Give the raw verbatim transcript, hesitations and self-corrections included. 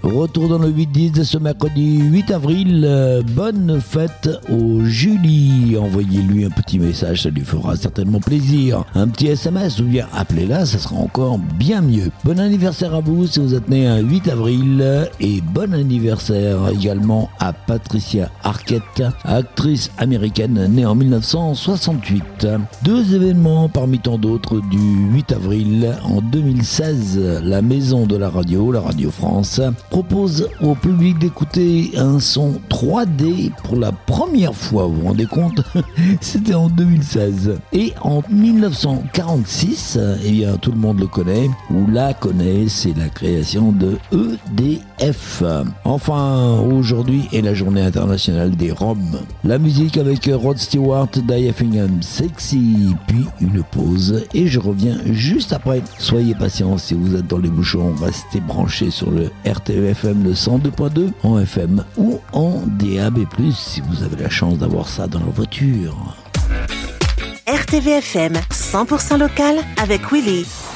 Retour dans le huit dix de ce mercredi huit avril. Euh, bonne fête au Julie. Envoyez-lui un petit message, ça lui fera certainement plaisir. Un petit S M S ou bien appelez-la, ça sera encore bien mieux. Bon anniversaire à vous si vous êtes né un huit avril. Et bon anniversaire également à Patricia Arquette, actrice américaine née en dix-neuf cent soixante-huit. Deux événements parmi tant d'autres du huit avril. En deux mille seize, la Maison de la Radio, la Radio France, propose au public d'écouter un son trois D pour la première fois. Vous vous rendez compte? C'était en deux mille seize. Et en dix-neuf cent quarante-six, eh bien, tout le monde le connaît, ou la connaît, c'est la création de E D F. Enfin, aujourd'hui est la journée internationale des Roms. La musique avec Rod Stewart, Die Effingham, Sexy, puis une pause. Et je reviens juste après. Soyez patients si vous êtes dans les bouchons, restez branchés sur le R T E F M, le cent deux point deux en F M ou en D A B plus, si vous avez la chance d'avoir ça dans la voiture. R T V F M cent pour cent local avec Willy.